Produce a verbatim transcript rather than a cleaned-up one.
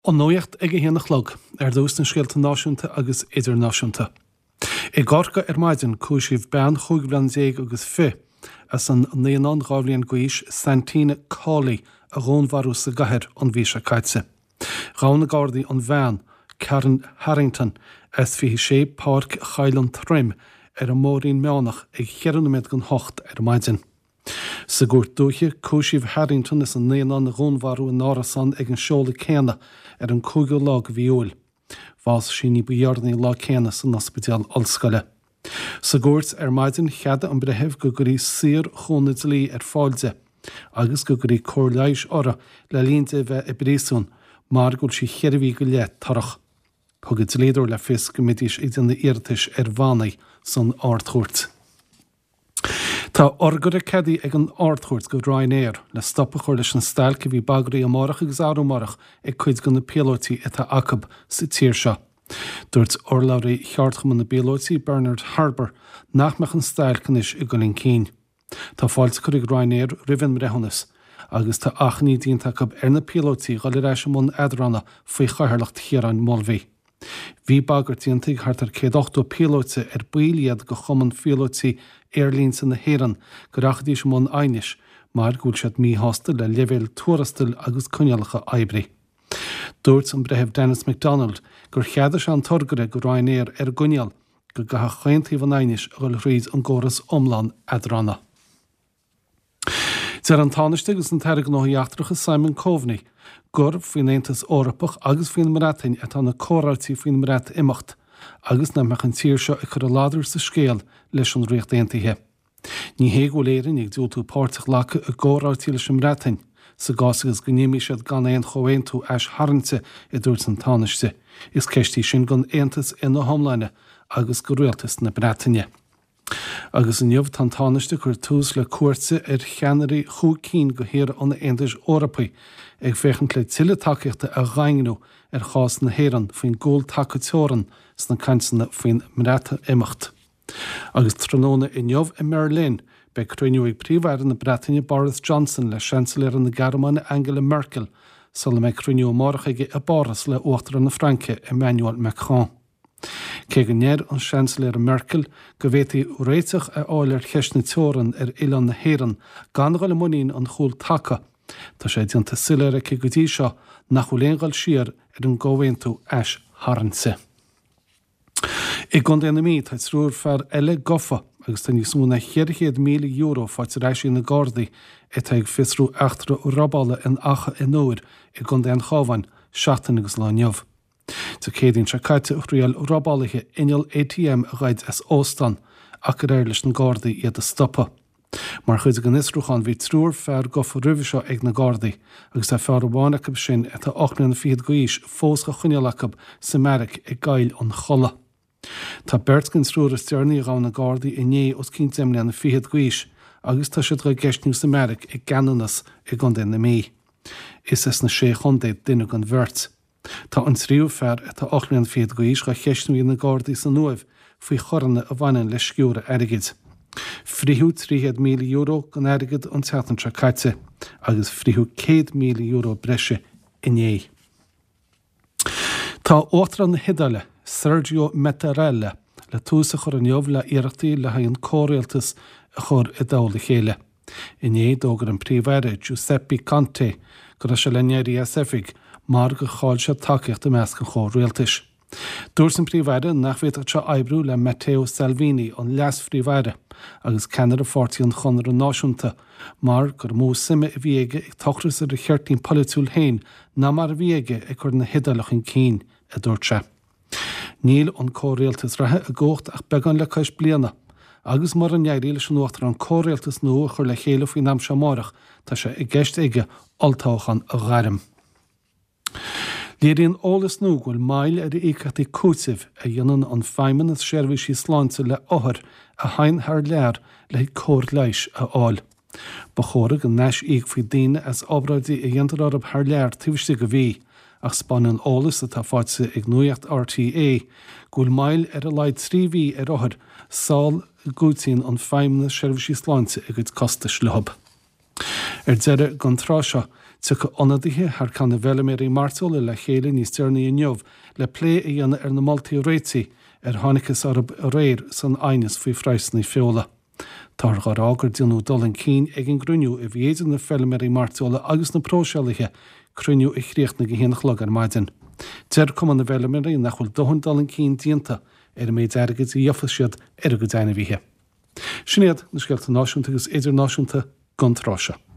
An nóíocht ag héanana chlog ar dús na scialta náisiúnta agus idirnáisiúnta. I gcáircha ar maidin cúisíomh bean chuig bhlean déag agus fi as an naonán gábhlíonn gaois Santina Cawley a ghnmharú sa gcathair an bhí se caite. Rán na Gardaí an bhean Karen Harrington as bhí sé Páirc Chaileán Trim ar an mórín meánach ag cheannaid gon hocht ar maidin. Sa gúirt dúiche cúisíomh Harrington is an naonán na ghnmharú an árasan ag an seola céanna ar an cúige lá go bhíol. Bhás sin ní buhearnaí lá céanna san ospidéal Olscoile. Sa gúirt ar maidin cheada an brethebh go gurí sir chónaid lí ar fáilte, agus go gurí cóirleis ora le línta bheith i bréasún, mar gúil si cheirhí go le tarach. Thugad léadúir le fis go midis ag den na iartais ar bhanaí san áirtúirt. Tá orgur a cedi ag an áirtúirt go Ryanair le stoppa chuir leis an stail go bhí bagarí amárach agus áramárach ag chuid go na pilótaí atá acab sa tír seo. Dúirt orlairí cheartcham na pilótaí Bernard Harbour nachmeach an stail canis i Gulin Cín. Tá fáilte chuir Ryanair rihan rehannas agus tá achnaí dínta acab ar na pilótaí gáil éis món edrana faoi chairlacht chéaráin Molbhí. Bhí bagartíontaigh thart ar céad ochtó pilóte ar buíliad go chumann pilótaí Airlines na Héireann go rachadís món ainis, mar gúil siad míthasta le leibhéal tuarastal agus coinealacha oibre. Dúirt an brethebh Dennis MacDonald gur cheada se an torgare go Ryanair ar gcoineal go gatha chaontaí van ainis a ghfuil riad an ggóras omlán edrana. Deir an tánaiste agus an teirg nóíachtracha Simon Coveney gur faoin Aontas Eorpach agus faoin maratain atá na córáltaí faoin marat imacht, agus na meach an tír seo i chur a láidir sa scéal leis an riocht aontaithe. Ní hé go léirin ag dúil tú páirteach lecha a gcóráltaí leis an maratain, sa gás agus go níimi siad gan éon chohain tú eis harnte i dúirt an tánaiste, is ceistí sin gon Aontas ina thomláine agus go rialtas na Breataine. Agus an jobh tan tánaiste chuir tús le cuairte ar cheannarí chúig cín go héar an Aontais Eorpaí ag féchant le tiile takeíochta a ghaingnú ar chás na Héireann faoin gcúil taketeoran sna cainsanna faoin mrata imacht. Agus tróna in jobh i Merlin be cruinniú ag príomhhair na Breataine Boris Johnson le chanceléir na Gearmáine Angela Merkel sal le me cruinniú amárach ige a Boris le uachtar na Franke Emmanuel Macron. Cé go néir an chanceléir Merkel go bhhétaí réiteach a áil ar cheisna teoran ar Oileán na Héireann gan gáil muín an chúil taca, tá sé dionanta siléir a go dtí seo nach chuléon gáil siar ar an ggóhaintú eis harnsa. I gcon déana míad tá trúr fear eile gofa agus tá níos múna cheirchéad míle euro fáilte rééis na Gardaí atá ag fisrú achtra ó rabála in acha in nóir i gcon déan chábhain seachtain agus láinneamh. Tá céadín se caite rial rabálathe inal A T M a ghaid as óstan ach go réir leis na Gardaí iad a stoppa. Mar chuid gan isrúchan bhí trúr fear gofa rih seo ag na Gardaí agus tá fear bháinachab sin atá ochna na fiad gois fós go chuinealachab sa Meric i gcail an chola. Tá bertcin trúr is tearnaí rá na Gardaí iné os cin temle na fiad gois agus tá siad go geistniú sa Meric i gananas i gcon na mí. Is is na sé chundéid duine an bhirt. Tá an tríú fear atá ochnaíon fiad gois go cheistniú na Gardaí san nuamh faoi choranna a bhainean le sciúra airigid. Fríú tríchéad míle euro gan airigid an teatantra caite, agus fríú céad míle euro breise iné. Tá ótar an hidaile Sergio Mattarella le túsa chur an jobh le iarachtaí le haon córéaltas a chur i dála chéile. Iné dógur an príomhhaire Giuseppe Conte go se le néirí a sefig mar go cháil se takeíocht a meas go chóir réaltais. Dúirt an príomhhaire nach bhéadach se oibrú le Matteo Salvini an leas príomhhaire agus ceannar a fáirtaí an chonar an náisiúnta, mar gur mó sime a bhí aige ag tochtras ar a cheirtín politúil hain ná mar a bhí aige ag chur na hidalach an cín a dúirt se. Níl an córéaltas rathe a ggócht ach began le cais bliana, agus mar an éirí leis an uachtar an córéaltas nó chur le chéile faoin am seamárach tá sé i gceist aige altáchan a ghairm. Léiríonn ólas nó ghfuil mail ar íchatí cútsimh a dhéanann an feimmen is seirbhísí sláinte le óthar a hain thar lear le cóir leis a áil. Ba chóra an neis íag faoi daine as obráidí a dhéantar arab thar lear tuaiste go bhí, ach span an ólas atá fáilte ag nuacht R T A, ghfuil mail ar a leid tríhí ar óthar sáil gútaíonn an feimmen is seirbhísí sláinte a go costa slehab. Ar deire gan trá seo, Sa go onadaithe thar can na bhela mé martóla le chéile níos dearnaí a neomh le lé a dhéanana ar na moltaí réití ar tháinicas arab réir san ainas faoi freisnaí feola. Tar gar águr dionú dolan cín ag an gruniú i bhéidir na felliméí martóla agus na prósealaithe cruniú i chríocht na ghéanach lag ar maidin. Deir cum na bhelaméí nach chuil dohan dolan cín dianta ar méid agad i dheofa siad ar go daine bhíthe. Sinnéad na sceilta náisiúnta agus idirnáisiúnta gan tráise.